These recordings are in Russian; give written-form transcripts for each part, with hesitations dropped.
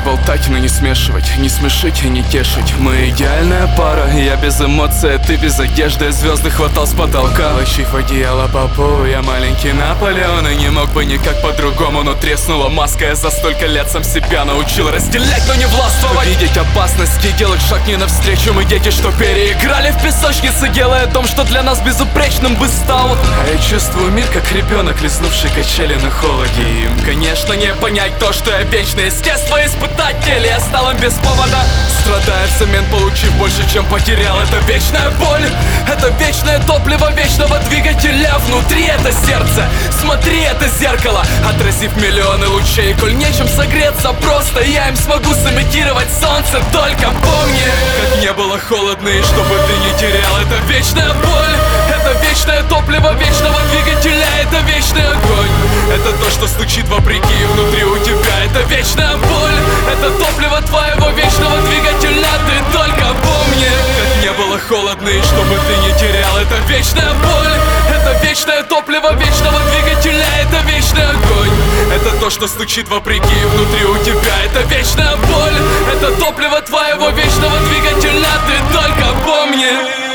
Разболтать, но не смешивать, не смешить и не тешить. Мы идеальная пара, я без эмоций, а ты без одежды. Звезды хватал с потолка, лощив одеяло по полу. Я маленький Наполеон и не мог бы никак по-другому. Но треснула маска, я за столько лет сам себя научил разделять, но не властвовать. Видеть опасности, делать шаг не навстречу. Мы дети, что переиграли в песочнице, делая дом, что для нас безупречным бы стал. А я чувствую мир, как ребенок, лизнувший качели на холоде. Им, конечно, не понять то, что я вечный естество испытатель. Я стал им без повода, страдая взамен, получив больше, чем потерял. Это вечная боль, это вечное топливо вечного двигателя. Внутри это сердце, смотри, это зеркало, отразив миллионы лучей. Коль нечем согреться, просто я им смогу сымитировать солнце. Только помни, как не было холодно и чтобы ты не терял. Это вечная боль, это вечное топливо вечного двигателя. Это вечный огонь, это то, что стучит вопреки внутри у тебя. Это вечная боль, это топливо твоего вечного двигателя. Ты только помни, как не было холодно и чтобы ты не терял. Это вечная боль, это вечное топливо вечного двигателя. Это вечный огонь, это то, что стучит вопреки внутри у тебя. Это вечная боль, это топливо твоего вечного двигателя. Ты только помни.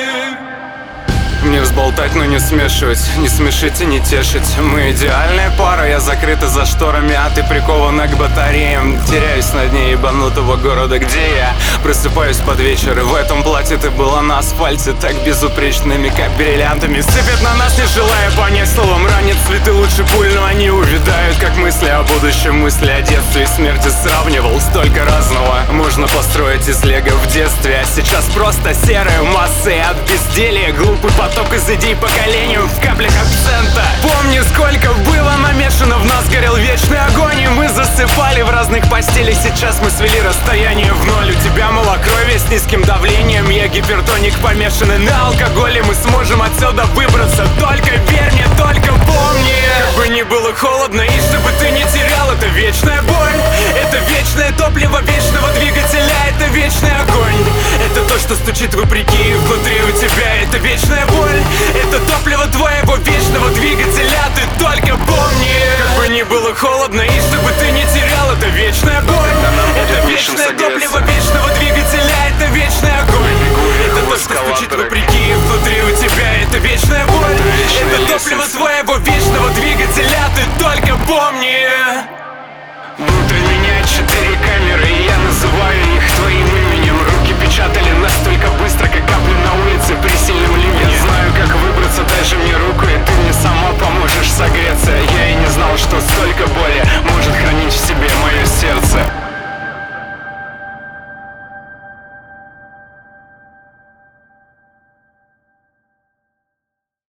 Не взболтать, но не смешивать, не смешить и не тешить. Мы идеальная пара, я закрыта за шторами, а ты прикована к батареям. Теряюсь на дне ебанутого города, где я просыпаюсь под вечер. И в этом платье ты была на асфальте, так безупречными, как бриллиантами. Сыпят на нас, не желая понять словом. Ранят цветы лучше пуль, но они увядают, как мысли о будущем, мысли о детстве и смерти. Сравнивал столько разного можно построить из лего в детстве. А сейчас просто серые массы от безделия, глупый поток из идей поколением в каплях акцента. Помни, сколько было намешано в нас, горел вечный огонь, и мы засыпали в разных постелях. Сейчас мы свели расстояние в ноль. У тебя малокровие с низким давлением, я гипертоник, помешанный на алкоголе. Мы сможем отсюда выбраться, только верь мне, только помни. Как бы ни было холодно и чтобы ты не терял. Это вечная боль, это вечное топливо вечного двигателя. Это вечный огонь, это то, что стучит вопреки внутри у тебя. Это вечная боль, это топливо твоего вечного двигателя. Ты только помни, как бы ни было холодно и чтобы ты не терял. Это вечная боль, это вечное топливо вечного двигателя. Это вечный огонь, это то, что стучит вопреки внутри у тебя. Это вечная боль, это топливо твоего вечного двигателя. Ты только помни.